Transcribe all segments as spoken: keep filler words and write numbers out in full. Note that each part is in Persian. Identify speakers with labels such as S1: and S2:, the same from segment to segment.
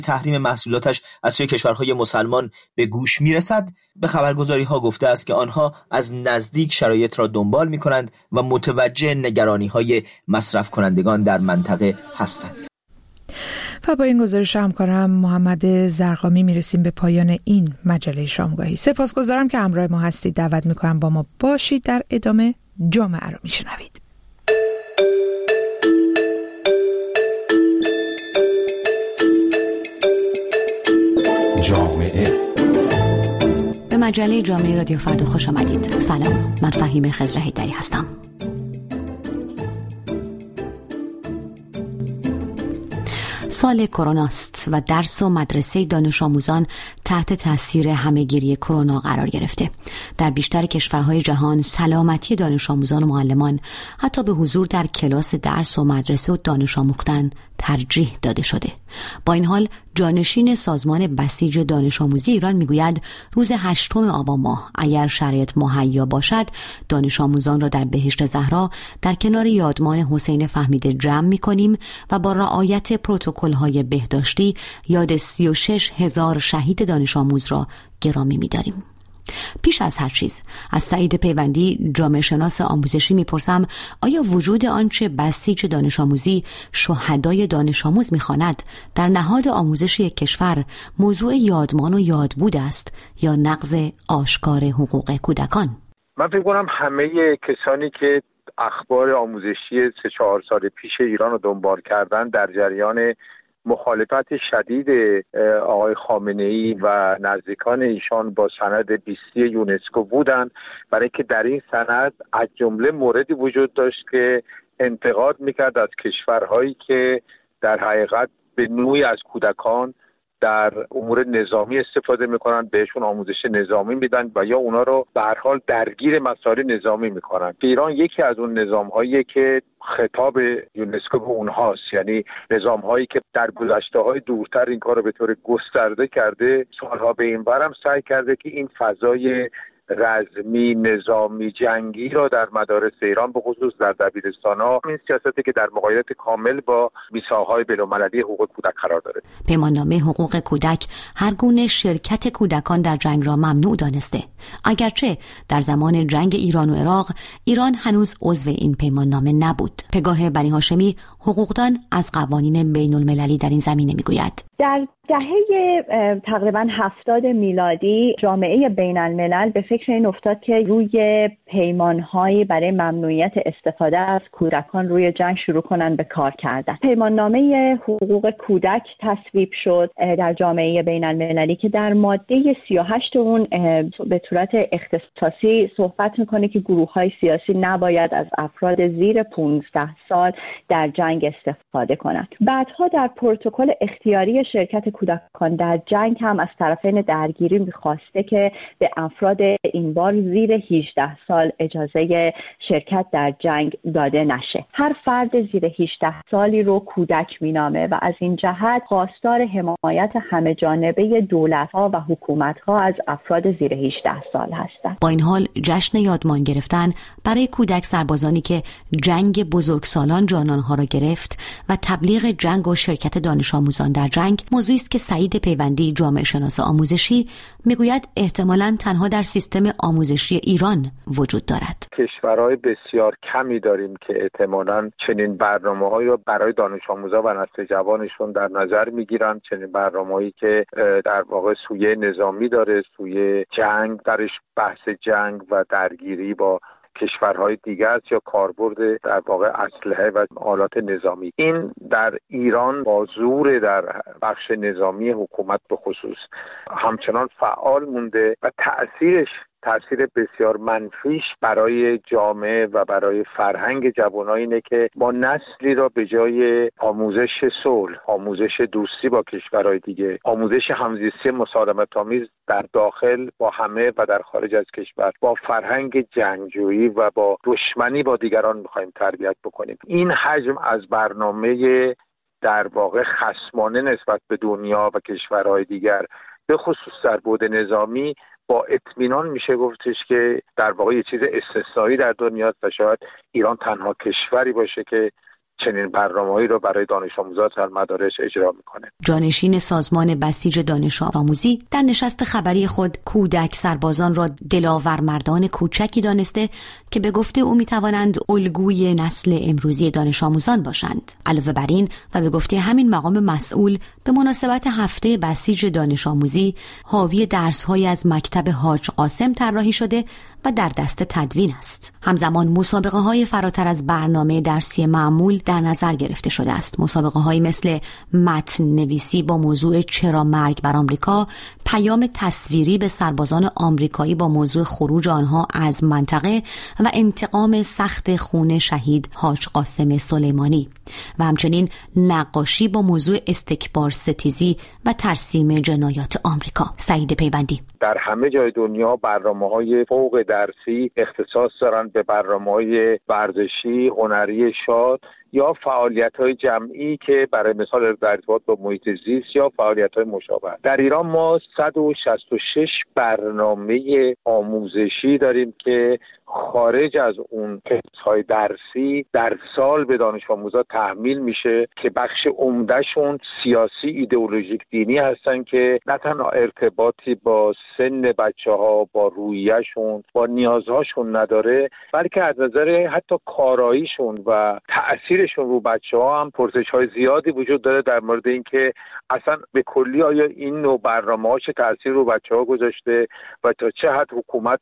S1: تحریم محصولاتش از سوی کشورهای مسلمان به گوش میرسد، به خبرگزاری‌ها گفته است که آنها از نزدیک شرایط را دنبال می‌کنند و متوجه نگرانی‌های مصرف کنندگان در منطقه هستند.
S2: و با این گزارش همکارم محمد زرقامی میرسیم به پایان این مجله شامگاهی. سپاسگزارم که همراه ما هستید. دعوت میکنم با ما باشید. در ادامه جامعه رو میشنوید.
S3: جامعه
S4: به مجله جامعه رادیو فردا خوش آمدید. سلام، من فهیم خضرهیدری هستم. سال کرونا است و درس و مدرسه دانش آموزان تحت تاثیر همه‌گیری کرونا قرار گرفته. در بیشتر کشورهای جهان سلامتی دانش آموزان و معلمان حتی به حضور در کلاس درس و مدرسه و دانش آموختن ترجیح داده شده. با این حال جانشین سازمان بسیج دانش آموزی ایران میگوید روز هشتم آبان ماه اگر شرایط مهیا باشد دانش آموزان را در بهشت زهرا در کنار یادمان حسین فهمیده جمع می‌کنیم و با رعایت پروتکل‌های بهداشتی یاد سی و شش هزار شهید دانش آموز را گرامی می‌داریم. پیش از هر چیز از سعید پیوندی جامعه شناس آموزشی میپرسم آیا وجود آنچه بسیج دانش آموزی شهدای دانش آموز میخواند در نهاد آموزش یک کشور موضوع یادمان و یادبود است یا نقض آشکار حقوق کودکان؟
S5: من فکر کنم همه کسانی که اخبار آموزشی سه چهار سال پیش ایران رو دنبال کردن در جریان مخالفت شدید آقای خامنه‌ای و نزدیکان ایشان با سند بیستی یونسکو بودند، برای که در این سند از جمله موردی وجود داشت که انتقاد میکرد از کشورهایی که در حقیقت به نوعی از کودکان در امور نظامی استفاده میکنن، بهشون آموزش نظامی میدن و یا اونا رو به هر حال درگیر مسائل نظامی میکنن. ایران یکی از اون نظام‌هایی که خطاب یونسکو به اونهاست، یعنی نظام‌هایی که در گذشته‌های دورتر این کار رو به طور گسترده کرده، سالها به این برم سعی کرده که این فضای رزمی، نظامی، جنگی را در مدارس ایران به خصوص در دبیرستان‌ها، این سیاستی که در مغایرت کامل با میثاق‌های بین‌المللی حقوق کودک قرار داره.
S4: پیماننامه حقوق کودک هر گونه شرکت کودکان در جنگ را ممنوع دانسته، اگرچه در زمان جنگ ایران و عراق ایران هنوز عضو این پیماننامه نبود. پگاه بنی هاشمی حقوقدان از قوانین بین‌المللی در این زمینه میگوید.
S6: در دهه تقریبا هفتاد میلادی جامعه بین الملل به فکر این افتاد که روی پیمانهایی برای ممنوعیت استفاده از کودکان روی جنگ شروع کنن به کار کردن. پیماننامه حقوق کودک تصویب شد در جامعه بین المللی که در ماده سی و هشت اون به صورت اختصاصی صحبت میکنه که گروه‌های سیاسی نباید از افراد زیر پانزده سال در جنگ استفاده کنند. بعدها در پروتکل اختیاری شرکت کودکان در جنگ هم از طرفین درگیری می‌خواسته که به افراد این بار زیر هجده سال اجازه شرکت در جنگ داده نشه. هر فرد زیر هجده سالی رو کودک مینامه و از این جهت خواستار حمایت همه جانبه دولت‌ها و حکومت‌ها از افراد زیر هجده سال هستند.
S4: با این حال جشن یادمان گرفتن برای کودک سربازانی که جنگ بزرگسالان جانانها را گرفت و تبلیغ جنگ و شرکت دانش آموزان در جنگ موضوعی است که سعید پیوندی جامعه شناس آموزشی میگوید احتمالاً تنها در سیستم آموزشی ایران وجود دارد.
S5: کشورهای بسیار کمی داریم که احتمالاً چنین برنامه‌هایی را برای دانش آموزا و نسل جوانشون در نظر میگیرن، چنین برنامه‌هایی که در واقع سویه نظامی داره، سویه جنگ درش، بحث جنگ و درگیری با کشورهای دیگه است یا کاربرد در واقع اسلحه و آلات نظامی. این در ایران با زور در بخش نظامی حکومت به خصوص همچنان فعال مونده و تأثیرش تأثیر بسیار منفیش برای جامعه و برای فرهنگ جوانان اینه که ما نسلی را به جای آموزش صلح، آموزش دوستی با کشورهای دیگه، آموزش همزیستی مسالمت‌آمیز در داخل با همه و در خارج از کشور، با فرهنگ جنگجویی و با دشمنی با دیگران می‌خوایم تربیت بکنیم. این حجم از برنامه در واقع خصمانه نسبت به دنیا و کشورهای دیگر به خصوص در بعد نظامی با اطمینان میشه گفتش که در واقع یه چیز استثنایی در دنیاست و شاید ایران تنها کشوری باشه که چنین برنامه‌هایی رو برای دانش آموزان در مدارس اجرا میکنه.
S4: جانشین سازمان بسیج دانش آموزی در نشست خبری خود کودک سربازان را دلاور مردان کوچکی دانسته که به گفته او میتوانند الگوی نسل امروزی دانش آموزان باشند. علاوه بر این و به گفته همین مقام مسئول به مناسبت هفته بسیج دانش آموزی حاوی درس‌های از مکتب حاج قاسم طراحی شده و در دست تدوین است. همزمان مسابقه های فراتر از برنامه درسی معمول در نظر گرفته شده است. مسابقه های مثل متن نویسی با موضوع چرا مرگ بر آمریکا، پیام تصویری به سربازان آمریکایی با موضوع خروج آنها از منطقه و انتقام سخت خون شهید حاج قاسم سلیمانی و همچنین نقاشی با موضوع استکبار ستیزی و ترسیم جنایات آمریکا. سعید پیوندی:
S5: در همه جای دنیا برنامه‌های فوق درسی اختصاص دارن به برنامه‌های ورزشی، هنری شاد یا فعالیت‌های جمعی که برای مثال در ارتباط با محیط زیست یا فعالیت‌های مشابه. در ایران ما صد و شصت و شش برنامه آموزشی داریم که خارج از اون کتاب‌های درسی در سال به دانش آموزا تحمیل میشه که بخش عمدهشون سیاسی، ایدئولوژیک، دینی هستن که نه تنها ارتباطی با سن بچه‌ها، با رویه‌شون، با نیازهاشون نداره، بلکه از نظر حتی کاراییشون و تأثیرشون رو بچه‌ها هم پرسش‌های زیادی وجود داره در مورد اینکه اصلا به کلی آیا این نوع برنامه‌ها چه تأثیر رو بچه‌ها گذاشته و تا چه حد حکومت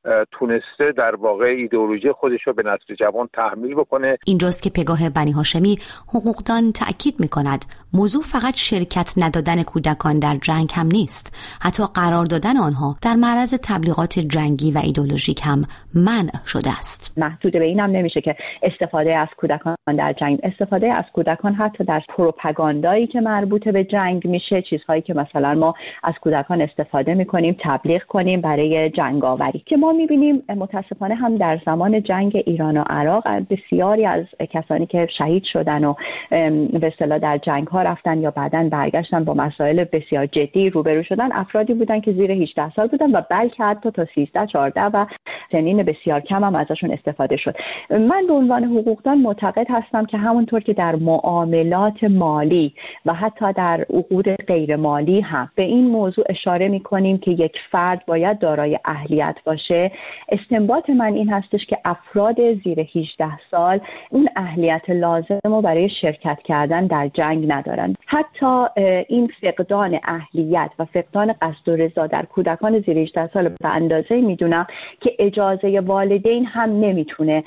S5: تونسته در واقع ایدئولوژی خودش رو به نسل جوان تحمیل بکنه.
S4: اینجاست که پگاه بنی هاشمی حقوقدان تأکید می‌کند موضوع فقط شرکت ندادن کودکان در جنگ هم نیست، حتی قرار دادن آنها در معرض تبلیغات جنگی و ایدئولوژیک هم منع شده است.
S6: محدود به این هم نمیشه که استفاده از کودکان در جنگ، استفاده از کودکان حتی در پروپاگاندایی که مربوط به جنگ میشه، چیزهایی که مثلا ما از کودکان استفاده می‌کنیم تبلیغ کنیم برای جنگاوری، که ما می‌بینیم متاسفانه هم در زمان جنگ ایران و عراق بسیاری از کسانی که شهید شدن و به اصطلاح در جنگ‌ها رفتن یا بعداً برگشتن با مسائل بسیار جدی روبرو شدن، افرادی بودن که زیر هجده سال بودن و بلکه حتی تا سیزده چهارده و سنین بسیار کم هم ازشون استفاده شد. من به عنوان حقوقدان معتقد هستم که همونطور که در معاملات مالی و حتی در عقود غیر مالی هم به این موضوع اشاره می‌کنیم که یک فرد باید دارای اهلیت باشه، استنباط من این هستش که افراد زیر هجده سال اون اهلیت لازم رو برای شرکت کردن در جنگ ندارن. حتی این فقدان اهلیت و فقدان قصد و رضا در کودکان زیر هجده سال به اندازه میدونم که اجازه والدین هم نمیتونه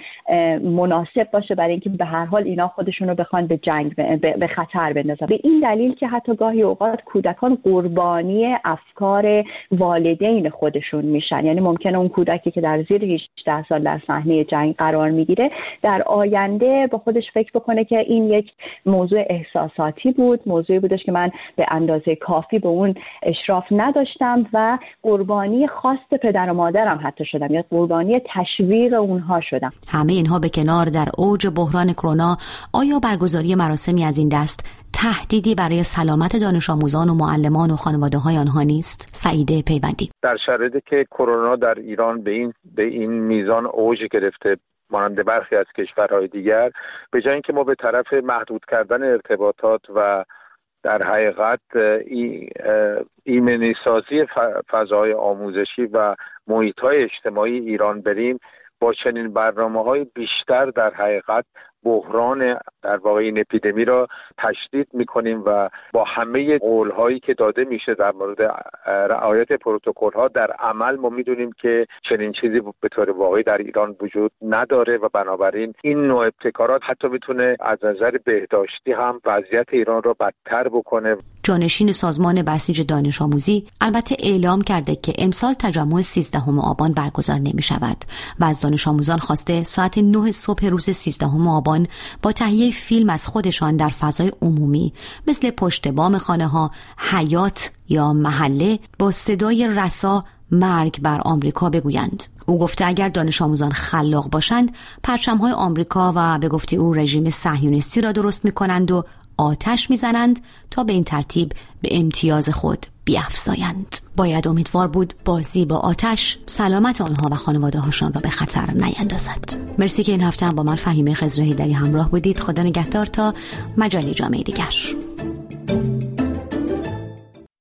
S6: مناسب باشه برای اینکه به هر حال اینا خودشون رو بخوان به جنگ به خطر بندازن. به این دلیل که حتی گاهی اوقات کودکان قربانی افکار والدین خودشون میشن، یعنی ممکنه اون کودکی که در زیر هجده سال در صحنه جنگ قرار میگیره در آینده با خودش فکر بکنه که این یک موضوع احساساتی بود، موضوعی بودش که من به اندازه کافی به اون اشراف نداشتم و قربانی خواست پدر و مادرم حتی شدم یا قربانی تشویق اونها شدم.
S4: همه اینها به کنار در اوج بحران کرونا، آیا برگزاری مراسمی از این دست تهدیدی برای سلامت دانش آموزان و معلمان و خانواده‌های آنها نیست؟ سعید پیوندی:
S5: در شرایطی که کرونا در ایران به این به این میزان اوج گرفته مانند برخی از کشورهای دیگر، به جای اینکه ما به طرف محدود کردن ارتباطات و در حقیقت ایمنی سازی فضای آموزشی و محیط‌های اجتماعی ایران بریم، با چنین برنامه‌های بیشتر در حقیقت بحران در واقع این اپیدمی را تشدید می‌کنیم و با همه قول‌هایی که داده میشه در مورد رعایت پروتکل‌ها در عمل ما می‌دونیم که چنین چیزی به طور واقعی در ایران وجود نداره و بنابراین این نوع ابتکارات حتی می‌تونه از نظر بهداشتی هم وضعیت ایران را بدتر بکنه.
S4: جانشین سازمان بسیج دانش آموزی البته اعلام کرده که امسال تجمع سیزدهم آبان برگزار نمی‌شود و از دانش آموزان خواسته ساعت نه صبح روز سیزدهم آبان با تهیه فیلم از خودشان در فضای عمومی مثل پشت بام خانه‌ها، حیات یا محله با صدای رسا مرگ بر آمریکا بگویند. او گفته اگر دانش آموزان خلاق باشند، پرچم‌های آمریکا و به گفته او رژیم صهیونیستی را درست می‌کنند و آتش می‌زنند تا به این ترتیب به امتیاز خود بیفزایند. باید امیدوار بود بازی با آتش سلامت آنها و خانواده هاشان را به خطر نیندازد. مرسی که این هفته هم با من فهیمه خضر هیدری همراه بودید. خدا نگهدار تا مجالی جامعه دیگر.